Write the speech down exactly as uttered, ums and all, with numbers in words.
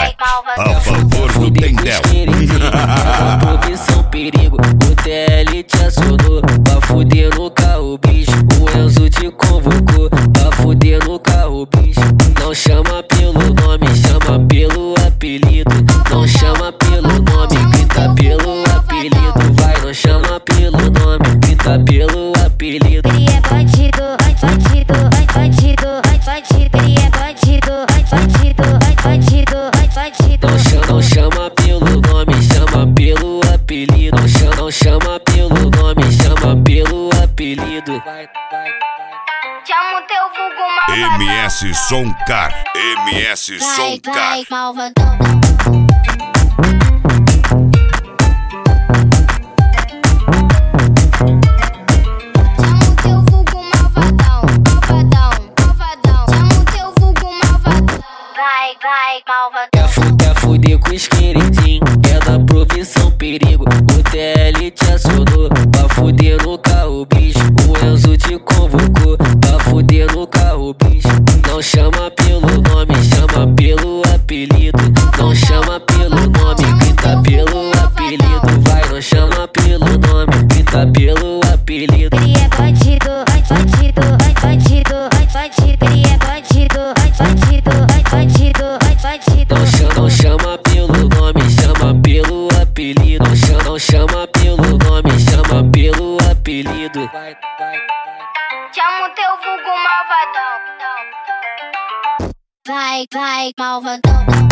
Black, a favor do Tendel. Profissão perigo, o T L te acionou. Pra fuder no carro, bicho, o Enzo te convocou. Pra fuder no carro, bicho, não chama pelo nome, chama pelo apelido. Não chama pelo nome, grita pelo apelido. Vai, não chama pelo nome, grita pelo apelido. Ele é bandido, bandido, bandido, bandido. Ele é bandido, bandido, bandido, bandido. Não chama, não chama pelo nome, chama pelo apelido. Não chama, não chama pelo nome, chama pelo apelido. Chama o teu vulgo malvadão. M S Soncar, M S Soncar. Vai, malvadão. Vai, malvadão. Quer fuder, fuder com os queridinhos, é da profissão perigo. O T L te acionou. Pra fuder no carro, bicho, o Enzo te convocou. Pra fuder no carro, bicho, não chama pelo nome, chama pelo apelido. Não chama pelo nome, grita pelo apelido. Vai, não chama pelo nome, grita pelo apelido. Ele é bandido, bandido, bandido, bandido. Ele é bandido, bandido, bandido. Não chama, não chama pelo nome, chama pelo apelido. Não chama, não chama pelo nome, chama pelo apelido. Chama o teu vulgo malvadão. Vai, vai, malvadão.